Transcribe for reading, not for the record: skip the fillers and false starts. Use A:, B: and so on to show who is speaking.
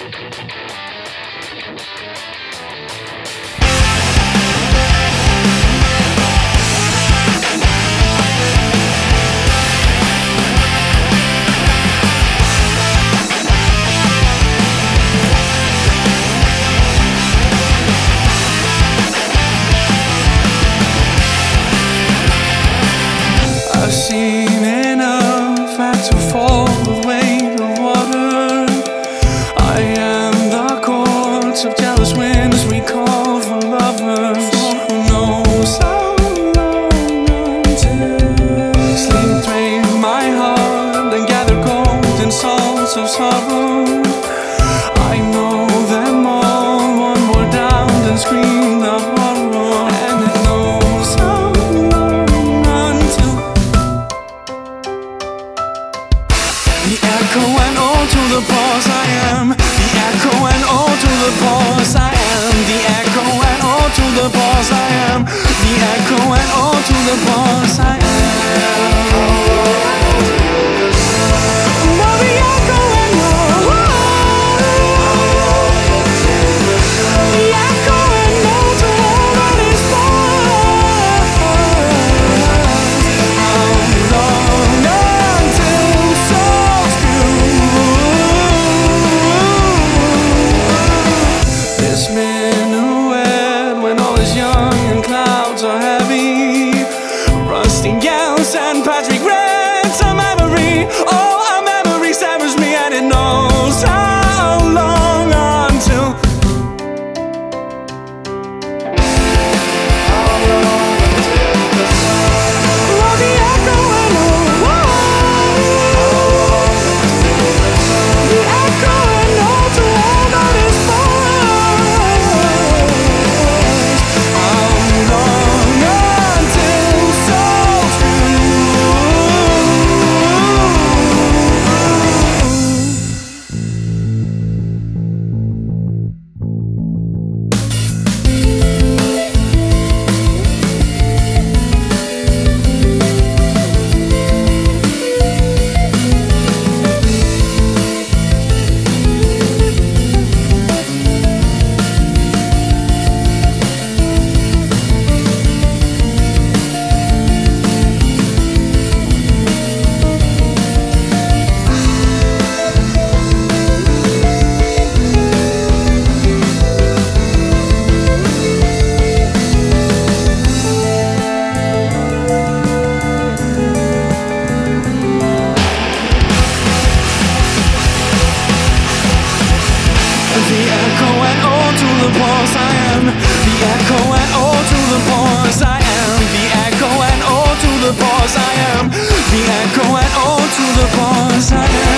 A: I've seen enough, had to fall with weight of water. I am the courts of jealous winds we call for lovers. For who knows how long until sleep drain my heart and gather golden salts of sorrow. I know them all, one more down and scream the horror. And it knows how long until the echo and all to the pause I am. The echo and all to the pause I am. The echo and all to the pause I am. The echo and all to the pause I am. Oh, the echo and all. The echo and all to all that is past. How long until souls do? This minuet when all is young and clouds are heavy. Rusty yells and Patrick Reds a memory. Oh, a memory severs me and it knows how long until. Oh, the echo and all. The echo and all to all that is past. How long until souls the echo and all to the pause I am. The echo and all to the pause I am. The echo and all to the pause I am. The echo and all to the pause I am.